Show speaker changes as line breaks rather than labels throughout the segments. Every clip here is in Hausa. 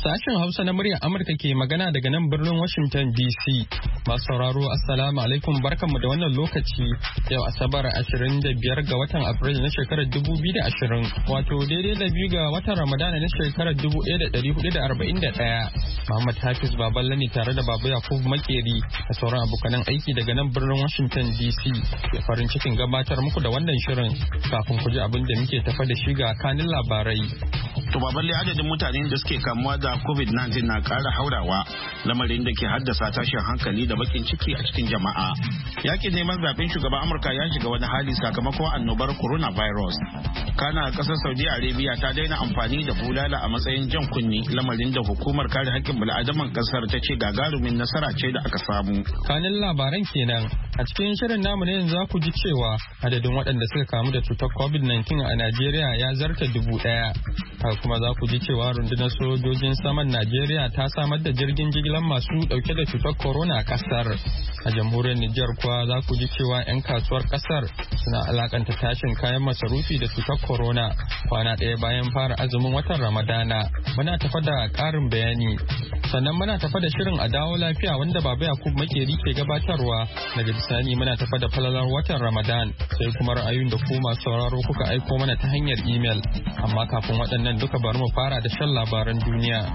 Sashen Hausa na muryar Amurka ke magana daga nan birnin Washington DC. Masu sauraro Assalamu alaikum barkanmu da wannan lokaci yau Asabar 25 ga watan Afrilu na shekarar 2020 wato daidai da 2 ga watan Ramadana na shekarar 1441. Muhammad Hafiz Baballe ne tare da Baba Yakubu Makeri da sauran abokanan aiki daga nan birnin Washington DC ke farin cikin gabatar muku da wannan shirin kafin ku ji abin da muke tafa da shi ga kanin labarai.
To Baballe adadin mutanen da suke kamuwa da COVID-19 na ƙara haurawa lamarin da ke haddasa tashin hankali da bakin ciki a cikin jama'a. Yakin neman zaben shugaban Amurka ya shiga wani hali sakamakon annobar coronavirus. Kana ƙasar Saudi Arabia ta daina amfani da bulala a matsayin jan kunni lamarin da hukumar kare haƙƙin bil'adaman ƙasar ta ce gagarumin nasara ce da aka samu.
Kanin labaran kenan a cikin shirin namu ne yanzu za ku ji cewa adadin waɗanda suka kamu da cutar COVID-19 a Najeriya ya zarta 1,000. Haka kuma za ku ji cewa rundunar sojojin saman Najeriya ta samar da jirgin jigilar masu dauke da cutar corona a kasar. A jamhuriyar Nijar kuwa za ku ji cewa 'yan kasuwar kasar suna alakanta tashin kayan masarufi da cutar corona kwana ɗaya bayan fara azumin watan Ramadana. Muna tafa da ƙarin bayani. Sannan muna tafa da shirin a dawo lafiya wanda Baba Yakubu Makeri ke gabatarwa. Daga bisani muna tafa da falalar watan Ramadan sai kuma ra'ayoyin da ku masu sauraro kuka aiko mana ta hanyar imel. Amma kafin waɗannan duka bari mu fara da shan labaran duniya.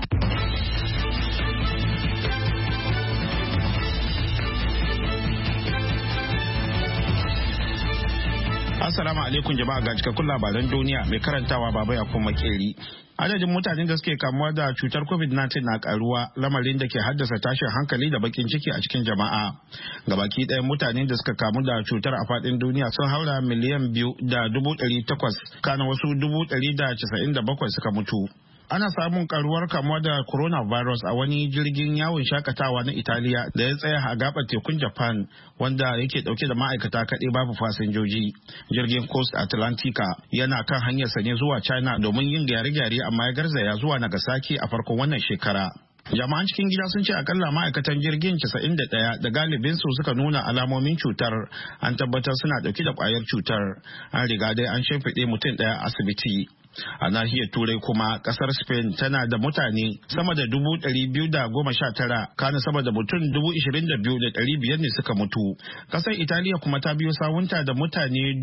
Assalamu alaikum jama'a ga cikakkun labaran duniya mai karantawa Baba Yakubu Makeri. Adadin mutanen da suke kamuwa da cutar COVID-19 na karuwa lamarin da ke haddasa tashin hankali da bakin ciki a cikin jama'a. Gabaki ɗayan mutanen da suka kamu da cutar a faɗin duniya sun haura 2,800,000 kana wasu 197,000 suka mutu. Ana samun karuwar kamuwa da coronavirus a wani jirgin yawon shakatawa na Italiya da ya tsaya a gabar tekun Japan wanda yake dauke da ma'aikata kaɗai babu fasinjoji. Jirgin Coast Atlantica yana kan hanyarsa ne zuwa China domin yin gyare-gyare amma ya garzaya zuwa Nagasaki a farkon wannan shekara. Jama'an cikin gida sun ce akalla ma'aikatan jirgin 91 da galibinsu suka nuna alamomin cutar an tabbatar suna dauke da kwayar cutar. An riga dai an shimfiɗe mutum ɗaya asibiti. A nahiyar Turai kuma kasar Spain tana da mutane sama da 219,000 kana sama da mutum 22,500 ne suka mutu. Kasar Italiya kuma ta biyo sawunta da mutane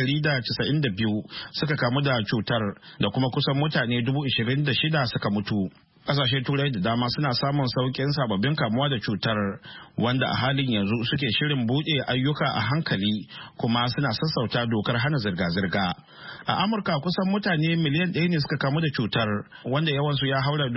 192 suka kamu da cutar da kuma kusan mutane 26,000 suka mutu. Kasashen Turai da dama suna samun sauƙin sababbin kamuwa da cutar wanda a halin yanzu suke shirin buɗe ayyuka a hankali kuma suna sassauta dokar hana zirga-zirga. A Amurka kusan mutane miliyan 1 ne suka kamu da cutar wanda yawansu ya haura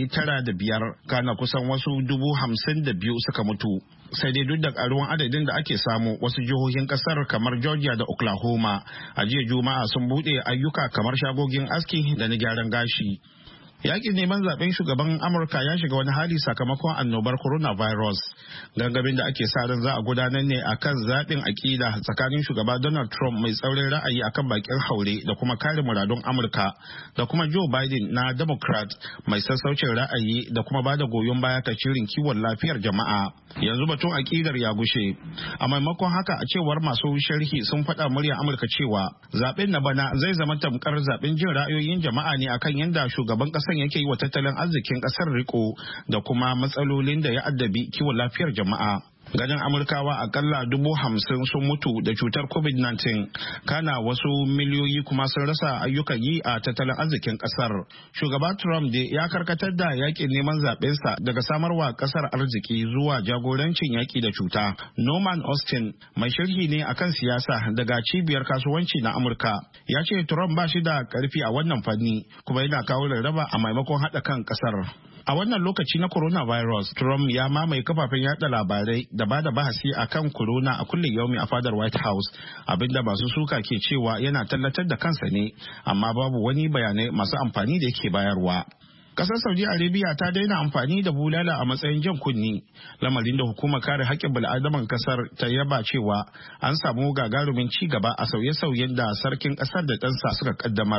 905 kana kusan wasu 52,000 suka mutu. Sai dai duk da karuwan adadin da ake samu wasu jihohin kasar kamar Georgia da Oklahoma a jiya Juma'a sun buɗe ayyuka kamar shagogin aski da na gyaran gashi. Yakin neman zaben shugaban Amurka ya shiga wani hali sakamakon annobar coronavirus. Gangamin da ake sa ran za a gudanar ne akan zaɓin aƙida tsakanin shugaba Donald Trump mai tsaurin ra'ayi akan bakin haure da kuma kare muradun Amurka da kuma Joe Biden na Democrat mai sassaucin ra'ayi da kuma bada goyon baya ga shirin kiwon lafiyar jama'a. Yanzu batun aƙidar ya gushe. A maimakon haka a cewar masu sharhi sun faɗa muryar Amurka cewa zaɓen na bana zai zama tamkar zaɓen jin ra'ayoyin jama'a ne akan yadda shugaban ƙasa yake yi wa tattalin arzikin kasar riko da kuma matsalolin da ya addabi kiwon lafiyar jama'a. Ganin Amurkawa akalla 50,000 sun mutu da cutar COVID-19 kana wasu miliyoyi kuma sun rasa ayyukan yi a tattalin arzikin kasar. Shugaba Trump da ya karkatar da yakin neman zaɓensa daga samarwa kasar arziki zuwa jagorancin yaki da cuta. Norman Austin mai sharhi ne akan siyasa daga cibiyar kasuwanci na Amurka ya ce Trump ba shi da karfi a wannan fanni kuma yana kawo rarraba a maimakon haɗa kan kasar. A wannan lokaci na coronavirus, Trump ya mamaye kafafen yada labarai da ba da bahasi a kan corona a kullum yaumi a fadar White House, abinda masu suka ke cewa yana tallatar da kansa ne, amma babu wani bayanai masu amfani da yake bayarwa. Kasar Saudi Arabia ta daina amfani da bulala a matsayin jan kunni, lamarin da hukumar kare haƙƙin bil'adaman kasar ta yaba cewa an samu gagarumin ci gaba a sauye-sauyen da sarkin kasar da ɗansa suka kaddamar.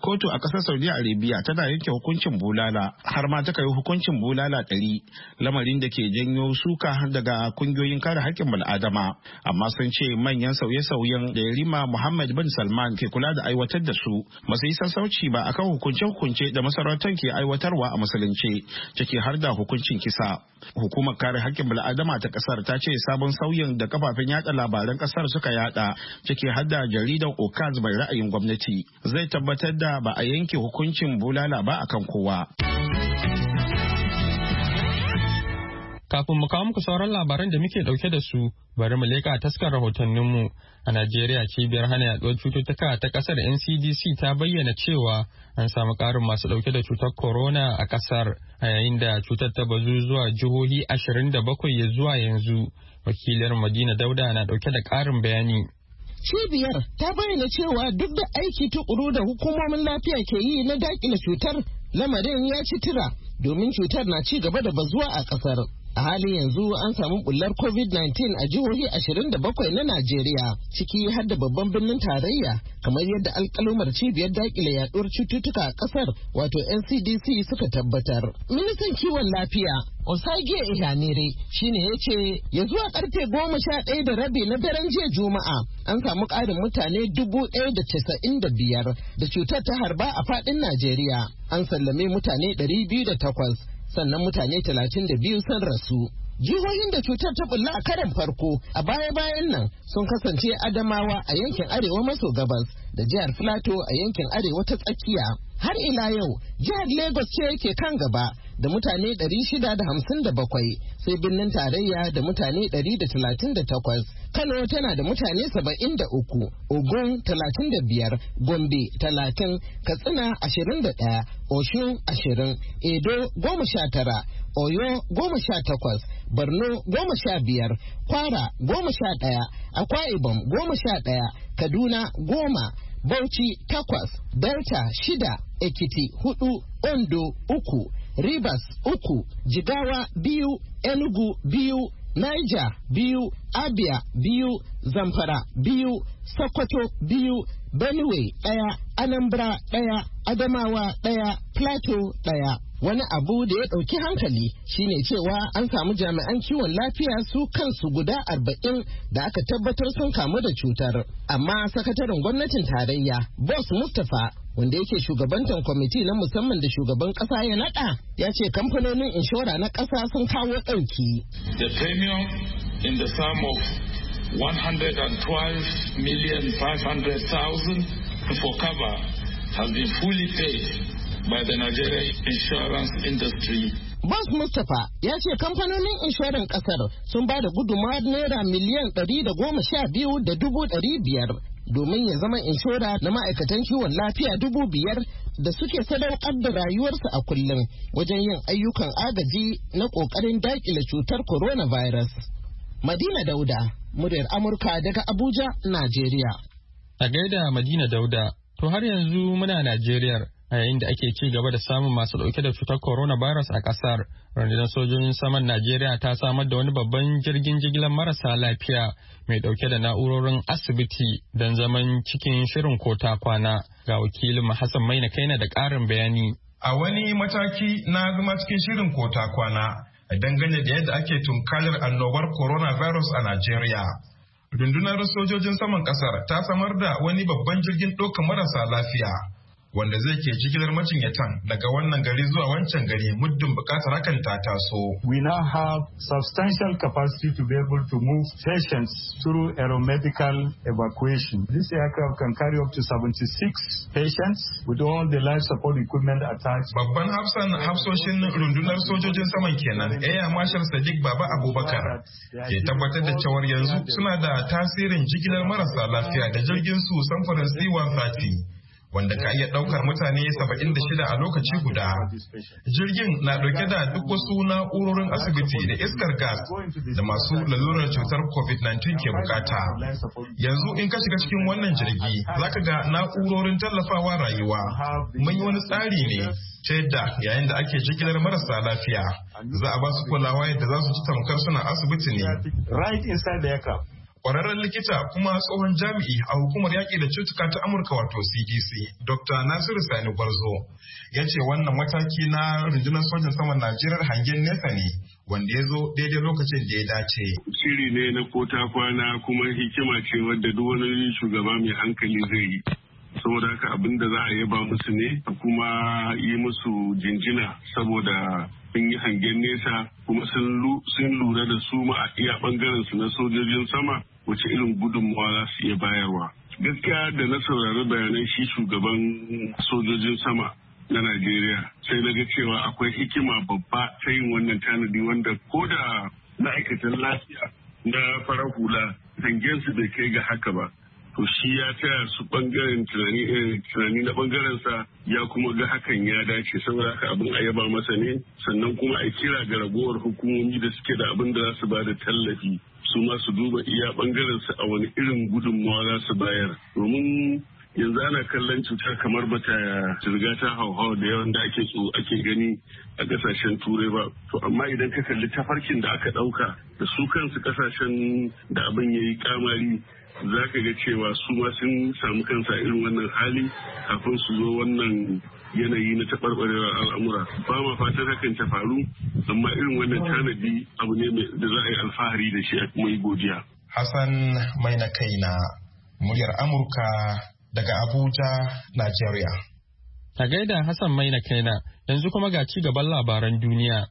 Kotu a ƙasar Saudi Arabia tana yanke hukuncin bulala har ma ta kai hukuncin bulala 100, lamarin da ke janyo suka daga kungiyoyin kare haƙƙin bal'adama. Amma sun ce manyan sauye-sauyen da Yarima Muhammad bin Salman ke kula da aiwatar da su masu yi sassauci ba akan hukunce-hukunce da masarautar ke aiwatarwa a musulunci, ciki har da hukuncin kisa. Hukumar kare haƙƙin bal'adama ta ƙasar ta ce sabon sauyin da kafafen yada labaran ƙasar suka yada, ciki har da jaridar Okaz mai ra'ayin gwamnati, zai tabbatar da ba a yanke hukuncin bulala ba akan kowa.
Kafin mu kawo muku sauran labaran da muke dauke da su, bari mu leka taskar rahotanninmu. A Najeriya, cibiyar hana yaduwar cututtuka ta kasar NCDC ta bayyana cewa an samu karin masu dauke da cutar corona a kasar, a yayin da cutar ta bazu zuwa jihohi 27 ya zuwa yanzu. Wakiliyar Madina Dauda na dauke da karin bayani.
Cibiyar ta bayyana cewa duk da aiki tukuru da hukumomin lafiya ke yi na dakile cutar, lamarin ya ci tura domin cutar na ci gaba da bazuwa a kasar. A halin yanzu an samu bullar COVID-19 a jihohi 27 na Najeriya, ciki har da babban birnin tarayya, kamar yadda alkalumar cibiyar dakile yaduwar cututtuka a kasar wato NCDC suka tabbatar. Ministan kiwon lafiya Osage Ihanire shine ya ce ya zuwa karfe 11:30 na daren jiya Juma'a an samu ƙarin mutane 1,095 da cutar ta harba a faɗin Najeriya. An sallame mutane 208. Sannan mutane 32 sun rasu. Jihohin da cutar ta bulla a karon farko a baya-bayan nan sun kasance Adamawa a yankin arewa maso gabas da jihar Filato a yankin arewa ta tsakiya. Har ila yau jihar Lagos ce ke kan gaba da mutane 657, sai birnin tarayya da mutane 138. Kano tana da mutane 73, Ogun 35, Gombe 30, Katsina 21, Oshun 20, Edo 19, Oyo 18, Borno 15, Kwara 11, Akwa Ibom 11, Kaduna 10, Bauchi 8, Delta 6, Ekiti 4, Ondo 3, Rivers 3, Jigawa 2, Enugu 2, Niger 2, Abia 2, Zamfara 2, Sokoto 2, Benue 1, Anambra 1, Adamawa 1, Plateau 1. Wani abu da ya ɗauki hankali shine cewa an samu jami'an kiwon lafiya su kansu guda 40 da aka tabbatar sun kamu da cutar. Amma sakataren gwamnatin tarayya, Boss Mustapha, wanda yake shugabantar kwamiti na musamman da shugaban ƙasa ya naɗa, ya ce kamfanonin inshora na ƙasa sun kawo ɗauki.
The premium in the sum of 112,500,000 for cover has been fully paid by the Nigerian insurance industry.
Boss Mustapha ya ce kamfanonin inshoran kasar sun ba da gudunmawar naira miliyan 112,500 domin ya zama inshora na ma'aikatan kiwon lafiya 5,000 da suke sadaukar da rayuwarsu a kullum wajen yin ayyukan agaji na ƙoƙarin daƙile cutar coronavirus. Madina Dauda, muryar Amurka daga Abuja, Najeriya.
A gaida Madina Dauda, to har yanzu muna Najeriya. A yayin da ake ci gaba da samun masu dauke da cutar coronavirus a kasar, rundunar sojojin saman Najeriya ta samar da wani babban jirgin jigilar marasa lafiya mai dauke da na'urorin asibiti don zaman cikin shirin kota kwana. Ga wakilin Hassan Maina Kaina da ƙarin bayani.
A wani mataki na zama cikin shirin kota kwana, dangane da yadda ake tunkarar annobar coronavirus a Najeriya. Rundunar sojojin saman kasar ta samar da wani babban jirgin ɗaukar marasa lafiya, wanda zai ke jigilar macinyatan daga wannan gari zuwa wancan gari muddin bukatar hakan ta taso.
We now have substantial capacity to be able to move patients through aeromedical evacuation. This aircraft can carry up to 76 patients with all the life support equipment attached.
Babban hafsoshin rundunar sojojin saman kenan, Air Marshal Sadiq Baba Abubakar, ke tabbatar da cewar yanzu suna da tasirin jigilar marasa lafiya da jirgin su samfurin C-130. Wanda ka iya ɗaukar mutane 76 a lokaci guda. Jirgin na ɗauke da duk wasu na'urorin asibiti da iskar gas da masu lalurar cutar COVID-19 ke bukata. Yanzu in ka shiga cikin wannan jirgi, za ka ga na'urorin tallafawa rayuwa. Mun yi wani tsari ne ta yadda yayin da ake jigilar marasa lafiya, za a ba su kulawa yadda za su ci tamkar suna asibiti ne.
Right inside the aircraft.
Kwararren likita kuma tsohon jami'i a hukumar yaƙi da cutuka ta Amurka wato CDC, Dr. Nasiru Sani Gwarzo, ya ce wannan mataki na rundunar sojin saman Najeriya hangen nesa ne wanda ya zo daidai lokacin da ya dace.
Shiri ne na kota kwana kuma hikima ce wadda duk wani shugaba mai hankali zai yi. Saboda haka abin da za a yaba musu ne kuma yi musu jinjina saboda sun yi hangen nesa kuma sun lura da su ma a iya bangaren su na sojojin sama wace irin gudunmawa za su iya bayarwa. Gaskiya da na saurari bayanan shi shugaban sojojin sama na Najeriya sai na ga cewa akwai hikima babba ta yin wannan tanadi wanda ko da ma'aikatan lafiya na farar hula hangen su bai kai ga haka ba. To shi ya taya su bangaren tunani na bangaren sa ya kuma ga hakan ya dace saboda haka abin a yaba masa ne sannan kuma a kira ga ragowar hukumomi da suke da abin da za su ba da tallafi su ma su duba iya bangaren su a wani irin gudunmawa za su bayar domin yanzu ana kallon cutar kamar bata riga ta hauhawa da yawan da ake gani a kasashen turai ba to amma idan ka kalli tafarkin da aka dauka da su kansu kasashen da abin yayi kamari za ka ga cewa su ma sun samu kansa irin wannan hali kafin su zo wannan yanayi na taɓarɓarewar al'amura ba ma fatan hakan ta faru amma irin wannan tanadi abu ne da za a yi alfahari da shi a kuma yi godiya.
Hassan mai na kaina muryar Amurka daga Abuja, Najeriya.
A gaida Hassan mai na kaina yanzu kuma ga ci gaban labaran duniya.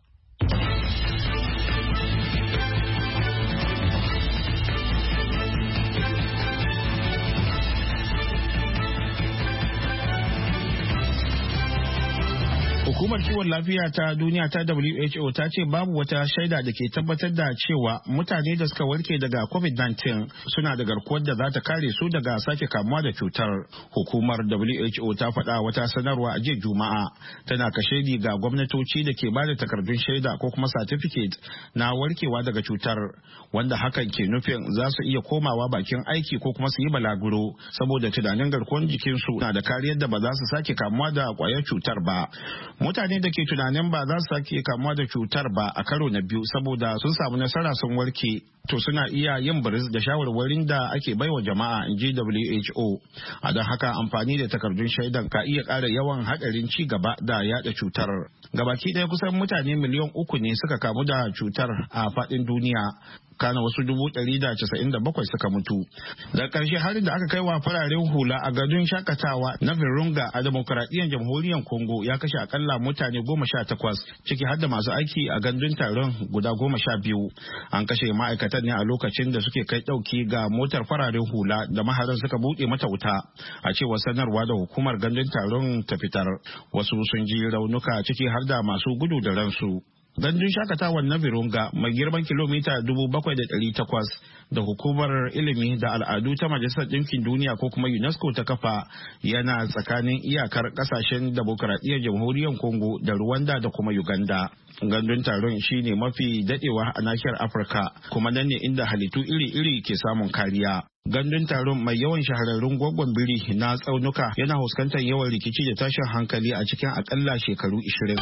Hukumar kiwon lafiya ta duniya ta WHO ta ce babu wata shaida da ke tabbatar da cewa mutane da suka warke daga COVID-19 suna da garkuwar da za ta kare su daga sake kamuwa da cutar. Hukumar WHO ta faɗa wata sanarwa a jiya Juma'a tana kashedi ga gwamnatoci da ke bada takardun shaida ko kuma certificate na warkewa daga cutar wanda hakan ke nufin za su iya komawa bakin aiki ko kuma su yi balaguro saboda tunanin garkuwar jikinsu na da kariyar da ba za su sake kamuwa da kwayar cutar ba. Mutane da ke tunanin ba za su sake kamuwa da cutar ba a karo na biyu saboda sun samu nasara sun warke to suna iya yin biris da shawarwarin da ake baiwa jama'a in ji WHO. A don haka amfani da takardun shaidan ka iya ƙara yawan haɗarin ci gaba da yada cutar. Gabaki ɗaya kusan mutane miliyan 3 ne suka kamu da cutar a faɗin duniya. Kana wasu 197 suka mutu. Da ƙarshe harin da aka kai wa fararen hula a gadon shakatawa na Virunga a Demokuraɗiyyar Jamhuriyar Congo ya kashe akalla mutane 18 ciki har da masu aiki a gandun taron guda 12. An kashe ma'aikatan ne a lokacin da suke kai ɗauki ga motar fararen hula da maharan suka buɗe mata wuta a cewar sanarwa da hukumar gandun taron ta fitar. Wasu sun ji raunuka ciki har da masu gudu da ransu. Gandun shakatawan na Virunga mai girman kilomita 7,800 da hukumar ilimi da al'adu ta Majalisar Ɗinkin Duniya ko kuma UNESCO ta kafa yana tsakanin iyakar ƙasashen Demokuraɗiyyar Jamhuriyar Congo da Rwanda da kuma Uganda. Gandun taron shine mafi daɗewa a nahiyar Afirka kuma nan ne inda halittu iri-iri ke samun kariya. Gandun taron mai yawan shahararrun gwaggon biri na tsaunuka yana fuskantar yawan rikici da tashin hankali a cikin akalla shekaru 20.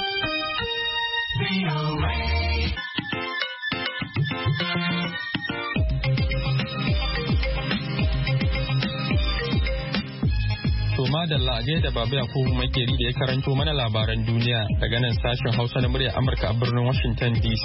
To madalla a gaida Baba Yakubu Makeri da ya karanto mana labaran duniya daga nan sashen Hausa na muryar Amurka a birnin Washington DC.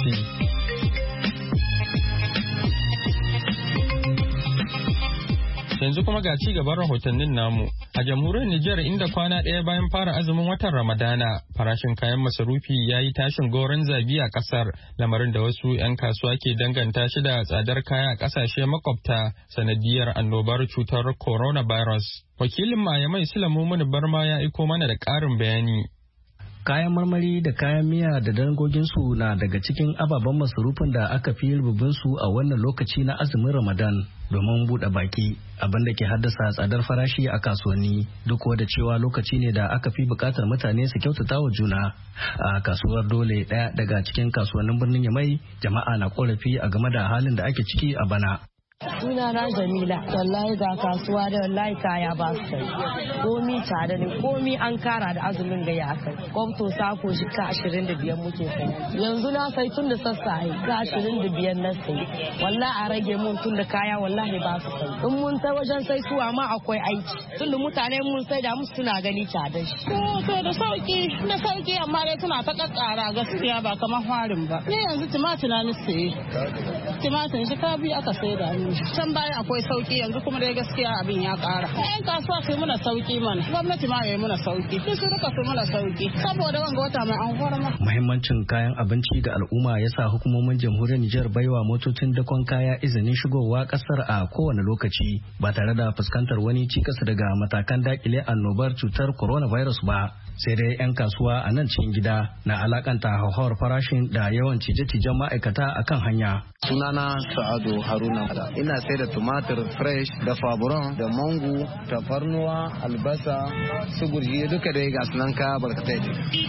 Yanzu kuma ga ci gaban rahotannin namu. A jamhuriyar Nijar inda kwana ɗaya bayan fara azumin watan Ramadana, farashin kayan masarufi ya yi tashin goron zabi a ƙasar, lamarin da wasu 'yan kasuwa ke danganta shi da tsadar kaya a ƙasashe makwabta sanadiyar annobar cutar coronavirus. Wakilin Mayamai Sulamu Muni Barma ya aiko mana da ƙarin bayani.
Kayan marmari da kayan miya da dangoginsu na daga cikin ababen masarufin da aka fi rububinsu a wannan lokaci na azumin Ramadan domin buɗe baki, abin da ke haddasa tsadar farashi a kasuwanni duk da cewa lokaci ne da aka fi buƙatar mutane su kyautata wa juna. A kasuwar Dole, ɗaya daga cikin kasuwannin birnin Yamai, jama'a na ƙorafi a game da halin da ake ciki a bana.
Suna na Jamila, wallahi ga kasuwa da wallahi kaya ba su kai. Komi tsada ne, komi an kara da azumin ga ya kai. Kwamto sako shi ka 25 muke sai. Yanzu na sai tun da sassaye ka 25 na sai. Wallahi a rage mun tun da kaya wallahi ba su kai. In mun ta wajen sai suwa ma akwai aiki. Tun da mutane mun sai da musu suna gani tsada shi.
To da sauki amma dai suna ta kakkara gaskiya ba kamar farin ba. Ni yanzu tumatir na sai. Tumatir shi ka bi aka sai da ni. Can baya akwai sauki yanzu kuma dai gaskiya abin ya kara. Yan kasuwa sai muna sauki mana. Gwamnati ma yayi muna sauki. Duk su duka su muna sauki. Saboda wanga wata mai an horma.
Muhimmancin kayan abinci ga al'umma ya sa hukumomin jamhuriyar Nijar baiwa motocin dakon kaya izinin shigowa kasar a kowane lokaci ba tare da fuskantar wani cikas daga matakan dakile annobar cutar coronavirus ba. Sai dai 'yan kasuwa a nan cikin gida na alakanta hauhawar farashin da yawan cije-cijen ma'aikata akan hanya.
Sunana Sa'adu Haruna. Ina sai da tumatir fresh da faburon da mango, tafarnuwa, albasa, su gurji duka dai ga sunan kaya barkatai.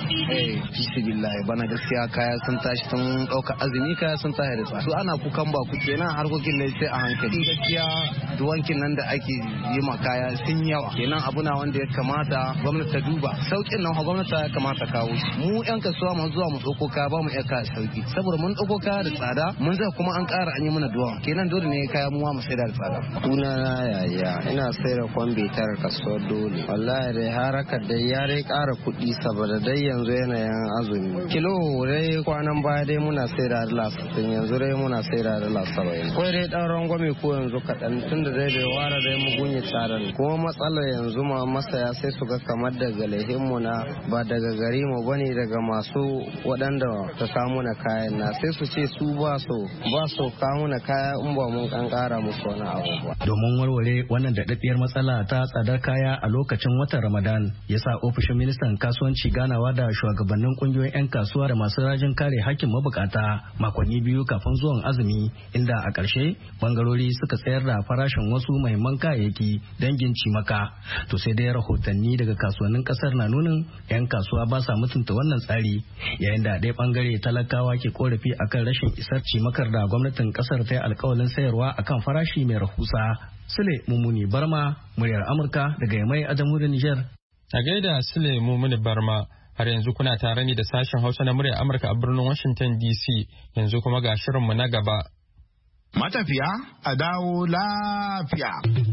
Bismillah bana gaskiya kaya sun tashi sun dauka azumi kaya sun tashi da tsada. Su ana kukan ba ku kenan harkokin ne sai a hankali. Gaskiya duwankin nan da ake yi ma kaya sun yawa. Kenan abu na wanda ya kamata gwamnati ta duba. Saukin nan gwamnati ya kamata kawo shi. Mu 'yan kasuwa mu zuwa mu dauko kaya ba mu iya kaya sauki. Saboda mun dauko kaya da tsada mun zai kuma an ƙara an yi mana duwan. Kenan dole ne kaya mu mu saida da tsada.
Sunana yaya ina saida kwambitar kasuwar dole. Wallahi dai harakar dai ya dai ƙara kuɗi saboda dai yanzu yanayin azumi. Kilo dai kwanan baya dai muna saida da $60 yanzu dai muna saida da $70. Kawai dai ɗan rangwame ko yanzu kaɗan tunda dai bai ware dai mu gunye tsarin. Kuma matsalar yanzu ma masaya sai su ga kamar daga lehinmu na ba daga gari mu bane daga masu waɗanda ka kawo na kayan na sai su ce su ba so kawo na kaya in ba mun kan ƙara musu wani abu ba.
Domin warware wannan daɗaɗɗiyar matsala ta tsadar kaya a lokacin watan Ramadan ya sa ofishin ministan kasuwanci ganawa da shugabannin ƙungiyoyin 'yan kasuwa da masu rajin kare hakkin mabukata makonni biyu kafin zuwan azumi inda a ƙarshe bangarori suka tsayar da farashin wasu muhimman kayayyaki dangin cimaka. To sai dai rahotanni daga kasuwannin ƙasar na nunin 'yan kasuwa ba sa mutunta wannan tsari yayin da ɗaya bangare talakawa ke korafi akan rashin isar cimakar da gwamnatin ƙasar ta yi alkawalin sayarwa akan farashi mai rahusa. Sule Mumuni Barma, muryar Amurka daga Yamai a jamhuriyar Nijar.
A gaida Sule Mumuni Barma, har yanzu kuna tare ne da sashen Hausa na muryar Amurka a birnin Washington DC, yanzu kuma ga shirinmu na gaba.
Matafiya a dawo lafiya.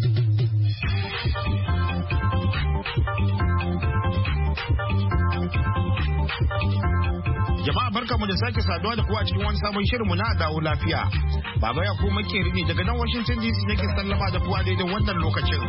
Jama'a barkamu da sake saduwa da kuwa cikin wani sabon shirinmu na dawo lafiya. Baba ya kuma makeri ne daga nan Washington DC nake sallama da kuwa daidai wannan lokacin.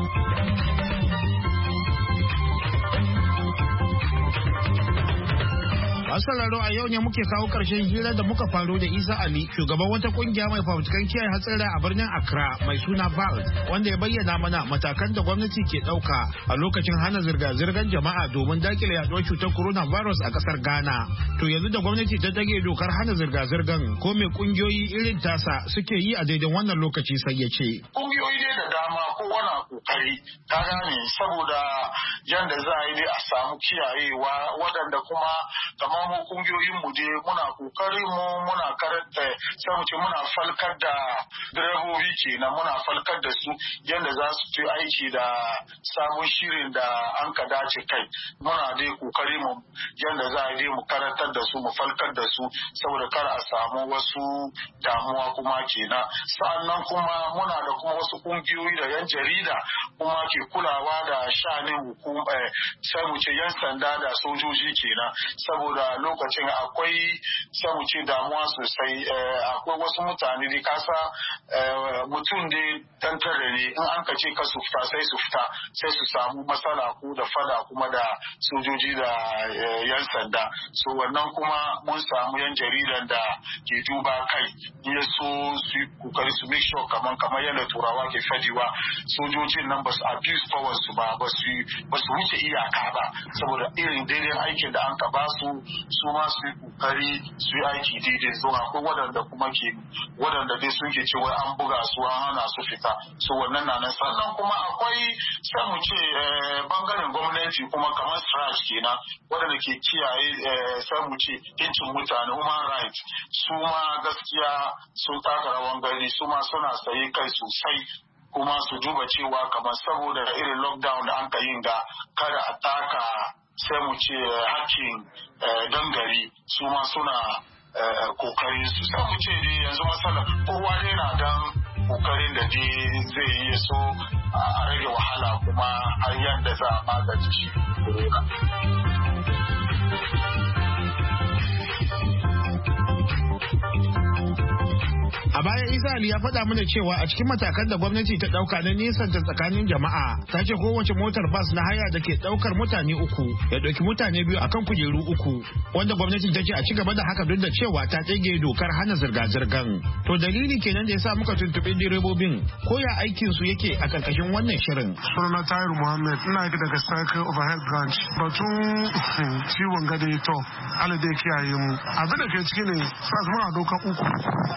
Sauraro a yau ne muke kawo ƙarshen hira da muka faro da Isa Ali, shugaban wata kungiya mai fafutukan kiyaye hatsari a birnin Accra mai suna VALT, wanda ya bayyana mana matakan da gwamnati ke ɗauka a lokacin hana zirga-zirgar jama'a domin dakile yaduwar cutar coronavirus a ƙasar Ghana. To yanzu da gwamnati ta dage dokar hana zirga-zirgar ko mai kungiyoyi irin tasa suke yi a daidai wannan lokaci sai ya ce.
Kungiyoyi dai da dama kowane kokari ta gane saboda yadda za a yi dai a samu kiyayewa waɗanda kuma kamar mu kungiyoyin mu dai muna kokari muna karanta sai mu ce muna falkar da direbobi kenan muna falkar da su yadda za su yi aiki da sabon shirin da an ka dace kai muna dai kokari mu yadda za a yi mu karantar da su mu falkar da su saboda kar a samu wasu damuwa kuma kenan sa'annan kuma muna da kuma wasu kungiyoyi da yan jarida kuma ke kulawa da shanin hukuma sai mu ce yan sanda da sojoji kenan saboda lokacin akwai sai mu ce damuwa sosai akwai wasu mutane da kasa mutum da tantare ne in an ka ce ka su fita sai su fita sai su samu matsala ko da fada kuma da sojoji da yan sanda so wannan kuma mun samu yan jaridan da ke duba kai ya so su yi kokari su make sure kamar yadda turawa ke fadiwa sojojin nan ba su abuse powers su ba su wuce iyaka ba saboda irin daidai aikin da an ka ba su ma su yi kokari su yi aiki daidai so akwai waɗanda kuma waɗanda dai suke cewa an buga su an hana su fita so wannan na nan sannan kuma akwai sai mu ce bangaren gwamnati kuma kamar SRAJ kenan waɗanda ke kiyaye sai mu ce incin mutane human rights su ma gaskiya sun taka rawan gari su ma suna sayi kai sosai kuma su duba cewa kamar saboda irin lockdown da an ka yin ga kada a taka sai mu ce hakkin dangari su ma suna kokarin su sai mu ce dai yanzu matsala kowa dai na dan kokarin da dai zai yi so a rage wahala kuma har yadda za a magance shi corona.
A baya Isa Ali ya faɗa mana cewa a cikin matakan da gwamnati ta ɗauka na nisanta tsakanin jama'a ta ce kowace motar bas na haya da ke ɗaukar mutane uku ya ɗauki mutane biyu akan kujeru uku wanda gwamnati ta ce a ci gaba da haka duk da cewa ta ɗage dokar hana zirga-zirgan. To dalili kenan da ya sa muka tuntuɓi direbobin ko ya aikin su yake a ƙarƙashin wannan shirin.
Sunana Tahir Muhammad ina daga Cycle Overhead Branch. Batun ciwon gado to Allah da ya kiyaye mu. Abin da ke ciki ne sa muna dokan uku.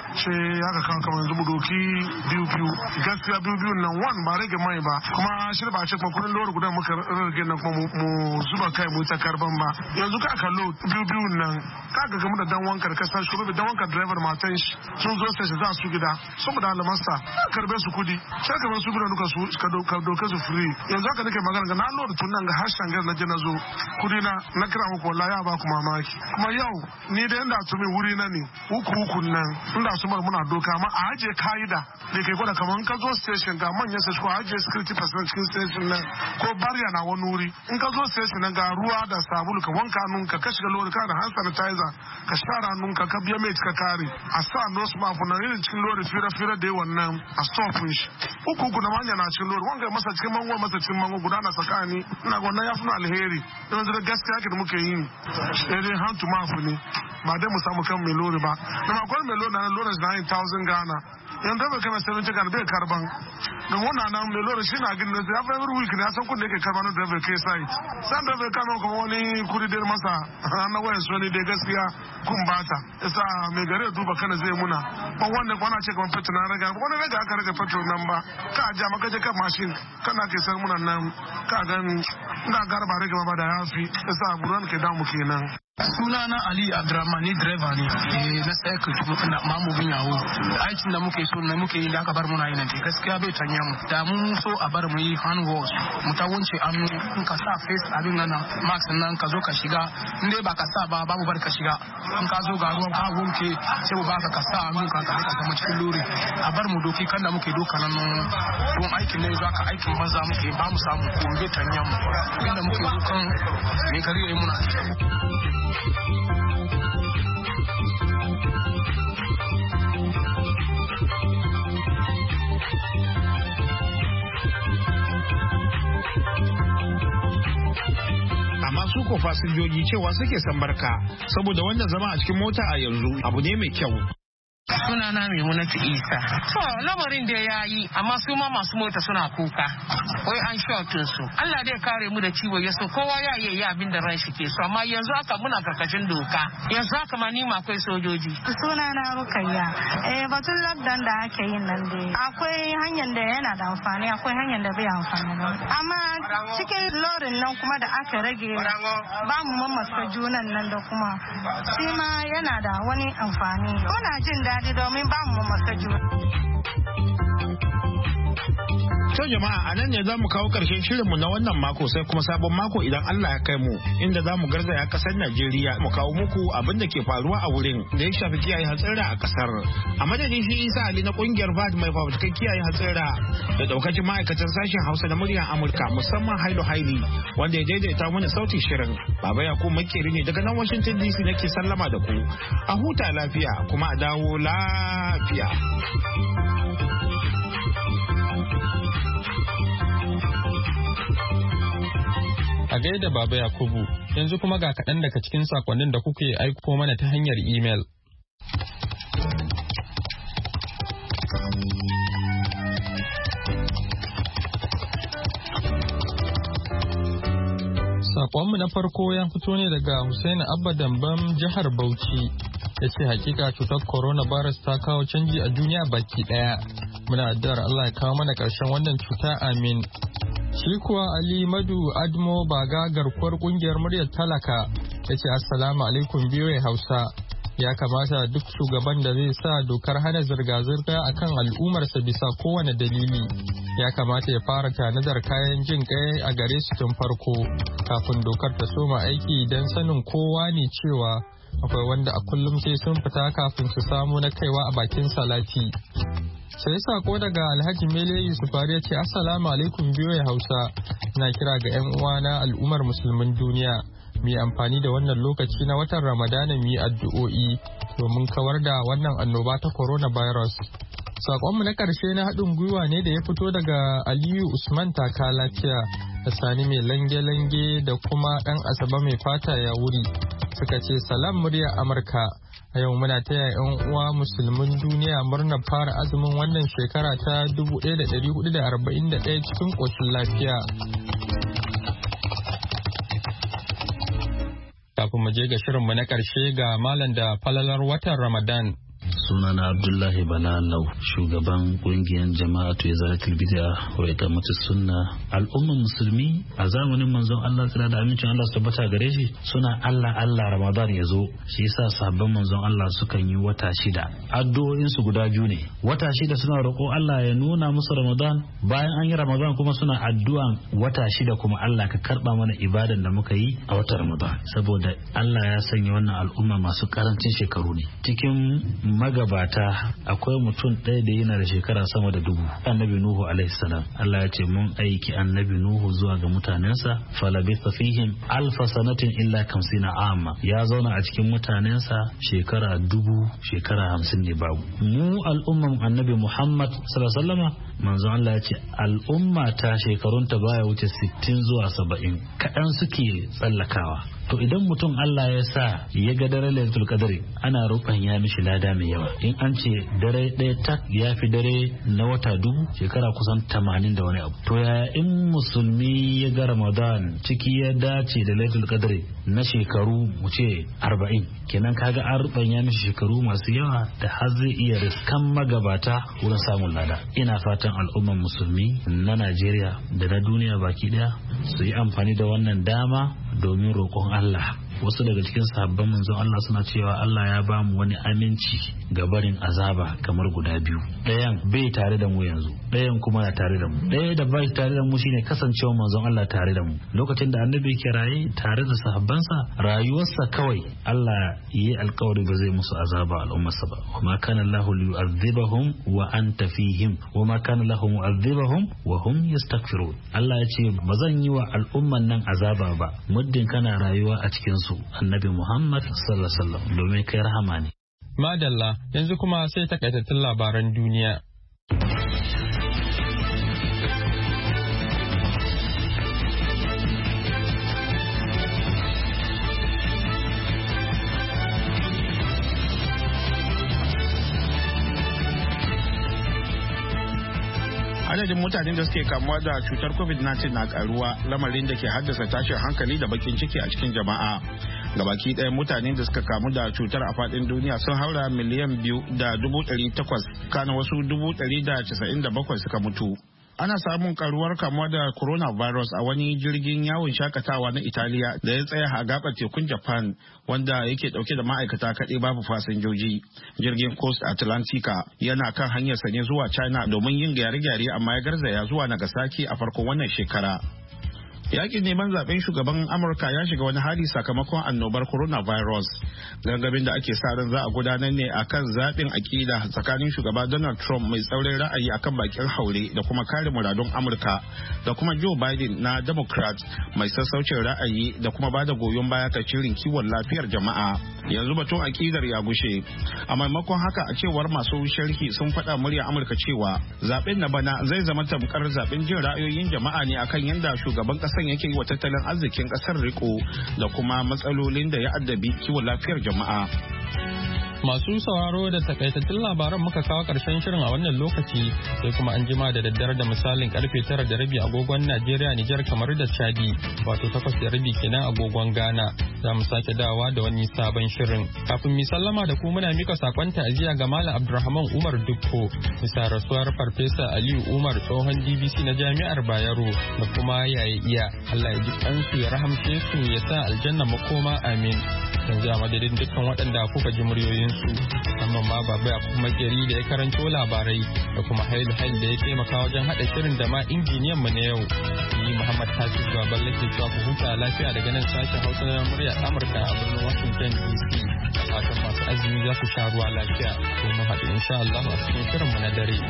Aka kan kamar yanzu doki biyu gaskiya biyu nan wani ba rage mai ba kuma shi ba ce kuma kudin lori gudan muka rage nan kuma mu zuba kai mu ta karban ba yanzu ka kallo biyu nan ka ga gamu da dan wankar ka san shi dan wankar driver matan shi sun zo sai za su gida saboda alamasta karbe su kudi sai kamar su gudan duka su ka doka su free yanzu haka nake magana ga na lori tun nan ga hashan gar na je na zo kudi na kira muku wallahi ya ba ku mamaki kuma yau ni da yanda tumi wuri na ne uku nan inda su bar muna doka amma a ajiye ka'ida da ke gwada kamar ka zo station ga manyan sashi ko ajiye security person cikin station nan ko barya na wani wuri in ka zo station nan ga ruwa da sabulu ka wanka hannunka ka shiga lori ka da hand sanitizer ka share hannunka ka biya mai ka kare a sa nose mask na irin cikin lori fira da wannan a stop shi uku na manya na cikin lori wanga masa cikin mango masa cikin mango guda na tsakani ina wannan ya fi alheri don da gaskiya ke da muke yi sai hand to mouth ne ba dai mu samu kan mai lori ba na makon mai lori na lori na 9,000 Ghana yanzu bai kama 70 Ghana bai karban don wannan nan mai lori shi na gini da ya fi every week ne ya san kun da yake karban da bai kai site san da bai kano kuma wani kuri dai masa na wayan su ne dai gaskiya kun bata isa mai gare duba kana zai muna ba wannan kwana ce kamar fetur na raga wani raga aka raga fetur nan ba ka ja maka je kan mashin kana ke san muna nan ka gani ina garba rage ba da yafi isa buran ke damu kenan.
Sunana Ali Abdurrahman ni driver ne na cycle na mamobin yawo aikin da muke so na muke yi da aka bar muna yi nan gaskiya bai tanya mu da mun so a bar mu yi hand wash mu ta wunce hannu in ka sa face abin nan mask nan ka zo ka shiga in dai ba ka sa ba babu bar ka shiga in ka zo ga ruwan ka wanke sai mu baka ka sa hannu ka kama cikin lori a bar mu doki kan da muke doka nan don aikin ne za ka aikin banza muke ba mu samu ko bai tanya mu inda muke dokan me kare yayi muna
amma su ko fasinjoji cewa suke san barka saboda wannan zama a cikin mota a yanzu abu ne mai kyau.
Sunana Maimunatu Isa. To lamarin da ya yi amma su ma masu mota suna kuka. Wai an shotun su. Allah dai kare mu da ciwo yaso kowa ya yi abin da ran shi ke so amma yanzu haka muna karkashin doka. Yanzu haka ma ni ma akwai sojoji.
Sunana Rukayya. Batun lockdown da ake yin nan dai akwai hanyar da yana da amfani akwai hanyar da bai amfani ba. Amma cikin lorin nan kuma da aka rage ba mu mamaka junan nan da kuma shi ma yana da wani amfani. Muna jin daɗi domin ba mu masa juna.
To jama'a a nan ne za mu kawo ƙarshen shirinmu na wannan mako sai kuma sabon mako idan Allah ya kai mu inda za mu garzaya ƙasar Najeriya mu kawo muku abin da ke faruwa a wurin da ya shafi kiyaye hatsara a ƙasar. A madadin shi Isa Ali na ƙungiyar VAD mai fafutukan kiyaye hatsara da daukacin ma'aikatan sashen Hausa na muryar Amurka musamman Hailu Haili wanda ya daidaita mana sautin shirin. Baba Yakubu Makeri ne daga nan Washington DC nake sallama da ku. A huta lafiya kuma a dawo lafiya.
A gaida Baba Yakubu, yanzu kuma ga kaɗan daga cikin sakonnin da kuke aiko mana ta hanyar imel. Sakonmu na farko ya fito ne daga Hussein Abba Dambam jihar Bauchi. Ya ce hakika cutar coronavirus ta kawo canji a duniya baki daya. Muna addu'ar Allah ya kawo mana ƙarshen wannan cuta amin. Shi kuwa Ali Madu Admo Baga garkuwar kungiyar muryar talaka ya ce assalamu alaikum biyoyi Hausa. Ya kamata duk shugaban da zai sa dokar hana zirga-zirga akan al'ummarsa bisa kowane dalili. Ya kamata ya fara tanadar kayan jin kai a gare su tun farko kafin dokar ta soma aiki don sanin kowa ne cewa akwai wanda a kullum sai sun fita kafin su samu na kaiwa a bakin salati. Sai sako daga Alhaji Mele Yusufari ya ce assalamu alaikum biyoyi Hausa. Na kira ga 'yan uwana al'ummar musulmin duniya. Mu yi amfani da wannan lokaci na watan Ramadana mu yi addu'o'i domin kawar da wannan annoba ta coronavirus. Sakonmu na ƙarshe na haɗin gwiwa ne da ya fito daga Aliyu Usman Taka Lafiya da Sani mai lange-lange da kuma ɗan Asaba mai fata ya wuri. Suka ce salam murya Amurka. A yau muna taya 'yan uwa musulmin duniya murnar fara azumin wannan shekara ta 1441 cikin ƙoshin lafiya. Kafin mu je ga shirinmu na ƙarshe ga malam da falalar watan Ramadan.
Sunana Abdullahi Balalau, shugaban kungiyar jama'atu ya zaratul bid'a wa iqamatu sunna. Al'umman musulmi a zamanin manzon Allah tsira da amincin Allah su tabbata gare shi suna Allah Ramadan ya zo. Shi yasa sahabban manzon Allah sukan yi wata 6. Addu'o'in su guda biyu ne. Wata 6 suna roƙo Allah ya nuna musu Ramadan, bayan an yi Ramadan kuma suna addu'an wata 6 kuma Allah ka karba mana ibadan da muka yi a watan Ramadan. Saboda Allah ya sanya wannan al'umma masu karancin shekaru ne. Cikin magabata akwai mutum ɗaya da yana da shekara sama da 1000, annabi Nuhu alaihi salam. Allah ya ce mun aiki annabi Nuhu zuwa ga mutanensa falabitha fihim alfa sanatin illa 50 amma, ya zauna a cikin mutanensa shekara 1000, shekara 50 ne babu. Mu al'umman annabi Muhammad sallallahu alaihi wasallama manzo Allah ya ce al'umma ta shekarunta baya wuce 60 zuwa 70, kaɗan suke tsallakawa. To idan mutum Allah ya sa ya ga dare Lailatul Qadri ana roƙon ya mishi lada mai yawa. In an ce dare ɗaya tak ya fi dare na wata 1000, shekara kusan 80 da wani abu. To yaya in musulmi ya ga Ramadan ciki ya dace da Lailatul Qadri na shekaru mu ce 40, kenan kaga an ruɓan ya mishi shekaru masu yawa da har zai iya riskan magabata wurin samun lada. Ina fatan al'umman musulmi na Najeriya da na duniya baki daya su yi amfani da wannan dama domin roƙon Allah. Wasu daga cikin sahabban manzon Allah suna cewa Allah ya ba mu wani aminci ga barin azaba kamar guda biyu. Ɗayan bai tare da mu yanzu, ɗayan kuma na tare da mu. Ɗaya da bai tare da mu shine kasancewa manzon Allah tare da mu. Lokacin da annabi ke raye tare da sahabbansa, rayuwarsa kawai Allah yi alƙawari ba zai musu azaba al'ummarsa ba. Wa ma kana Allahu liyu'adhibahum wa anta fihim wa ma kana Allahu mu'adhibahum wa hum yastaghfirun. Allah ya ce ba zan yi wa al'umman nan azaba ba muddin kana rayuwa a cikin su, annabi Muhammad sallallahu alaihi wasallam, domin kai rahama ne.
Madalla, yanzu kuma sai takaitattun labaran duniya.
Adadin mutanen da suke kamuwa da cutar COVID-19 na karuwa, lamarin da ke haddasa tashin hankali da bakin ciki a cikin jama'a. Gabaki ɗaya mutanen da suka kamu da cutar a faɗin duniya sun haura miliyan 2.800, kana wasu 197 suka mutu. Ana samun karuwar kamuwa da coronavirus a wani jirgin yawon shakatawa na Italiya da ya tsaya a gabar tekun Japan, wanda yake dauke da ma'aikata kaɗai babu fasinjoji. Jirgin Coast Atlantica yana kan hanyarsa ne zuwa China domin yin gyare-gyare, amma ya garzaya zuwa Nagasaki a farkon wannan shekara. Yakin neman zaben shugaban Amurka ya shiga wani hali sakamakon annobar coronavirus. Gangamin da ake sa ran za a gudanar ne akan zaɓin akida tsakanin shugaba Donald Trump mai tsaurin ra'ayi akan bakin haure da kuma kare muradun Amurka, da kuma Joe Biden na Democrat mai sassaucin ra'ayi da kuma bada goyon baya ga shirin kiwon lafiyar jama'a. Yanzu batun akidar ya gushe. A maimakon haka, a cewar masu sharhi sun faɗa murya Amurka cewa zaben na bana zai zama tamkar zaben jin ra'ayoyin jama'a ne akan yadda shugaban ƙasa yake yi wa tattalin arzikin kasar riko da kuma matsalolin da ya addabi kiwon lafiyar jama'a.
Masu sauraro da takaitattun labaran muka kawo ƙarshen shirin a wannan lokaci sai kuma an jima da daddare da misalin karfe 9:30 agogon Najeriya, Nijar, kamar da Chadi, wato 8:30 kenan agogon Ghana. Za mu sake dawowa da wani sabon shirin. Kafin mi sallama da ku muna mika sakon ta'aziyya ga Malam Abdulrahman Umar Dukko bisa rasuwar Farfesa Aliyu Umar tsohon DBC na Jami'ar Bayero da kuma yaye iya. Allah ya ji kansu ya rahamce su ya sa aljanna makoma amin. Yanzu a madadin dukkan waɗanda kuka ji muryoyinsu musamman ma Baba ya kuma Makeri da ya karanto labarai da kuma Hailu da ya taimaka wajen haɗa shirin da ma injiniyan mu na yau. Ni Muhammad Hafiz Baballe ke cewa ku huta lafiya daga nan sashen Hausa na murya Amurka a birnin Washington DC. Fatan masu azumi za su sha ruwa lafiya. Sai mu haɗu insha Allah a cikin shirin mu na dare.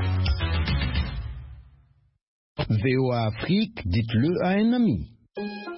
VOA Afrique, dites-le à un ami.